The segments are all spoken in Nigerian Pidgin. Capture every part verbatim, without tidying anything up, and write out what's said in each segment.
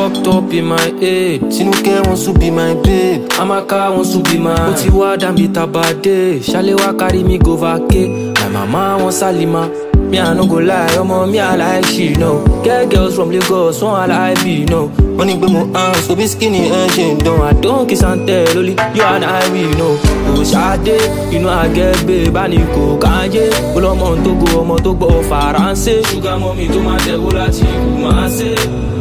fucked up in my head. Tinuke wants to be my babe. Amaka wants to be my Otiwa Dambi Tabade. Shalewa carry me go vacay. My mama wants Salima. Me I no go lie, omo me I like she know. Get girls from Lagos, one I like be no. Money be my hands, so be skinny engine. No, I don't kiss and tell, only you and I we know. Oh Sade, you know I get babe, I need go Kanye. Pull on to go, omo to go Faransé. Sugar mommy to my devil, I chiku ma say.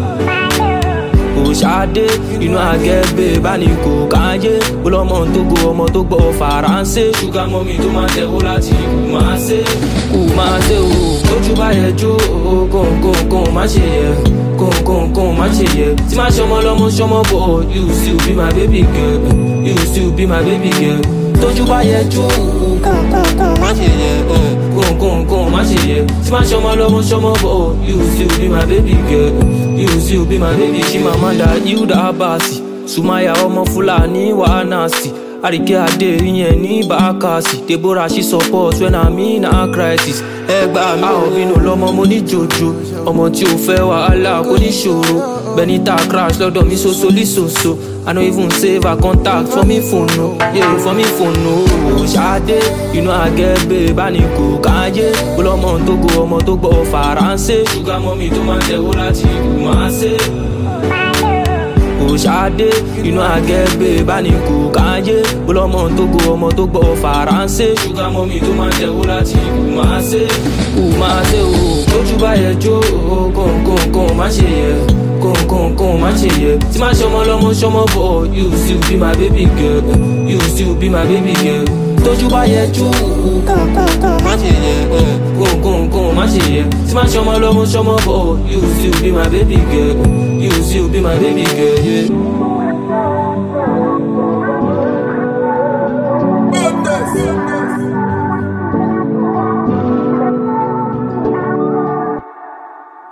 Oh Sade, you know I get babe, I need go Kanye. Pull on to go, omo to go Faransé. Sugar mommy to my devil, I chiku ma say. Oh ma say, oh, don't you buy a Joe? Oh, go, go, go, ma say, go, go, go, ma say. See my show, my love, show my boy. You still be my baby girl. You still be my baby girl. Don't you buy a Joe? Go, go, go, ma say, go, go, go, ma say. See my show, my love, show my boy. You still be my baby girl. You still be my baby. She my man that you da basi. Sumaya omo Fulani wa nasty. Arike Ade iyen ni Bakasi. Deborah she support when I'm in a crisis. Egba mi o binu lomo mo ni jojo. Omo tí ó fẹ́ wàhálà kò ní ṣòro. Benita crash lọ́dọ̀ mi so so li so so. I no even save her contact for me phone no. Yeah, for me phone no. Sade, you know I get babe, I need go Kanye. Ọlọ́mọ tó go ọmọ tó gbọ́ Faransé. Sugar mommy tó máa tẹ̀wọ́ láti ìlú máa ṣe. Oh Sade, you know I get babe, I need go Kanye. Ọlọ́mọ tó go ọmọ tó gbọ́ Faransé. Sugar mommy tó máa tẹ̀wọ́ láti ìlú máa ṣe. Oh máa ṣe o, lójú bá yẹ jó, kọ̀ọ̀kọ̀ọ̀kọ̀ má ṣe yẹ. Come, come, come, my yeah. See my show, my love, show my boy. You still be my baby girl. You still be my baby girl. Don't you buy a Joe? Come, come, come, my yeah. Come, come, come, my yeah. See my show, my love, show my boy. You still be my baby girl. You still be my baby girl, yeah.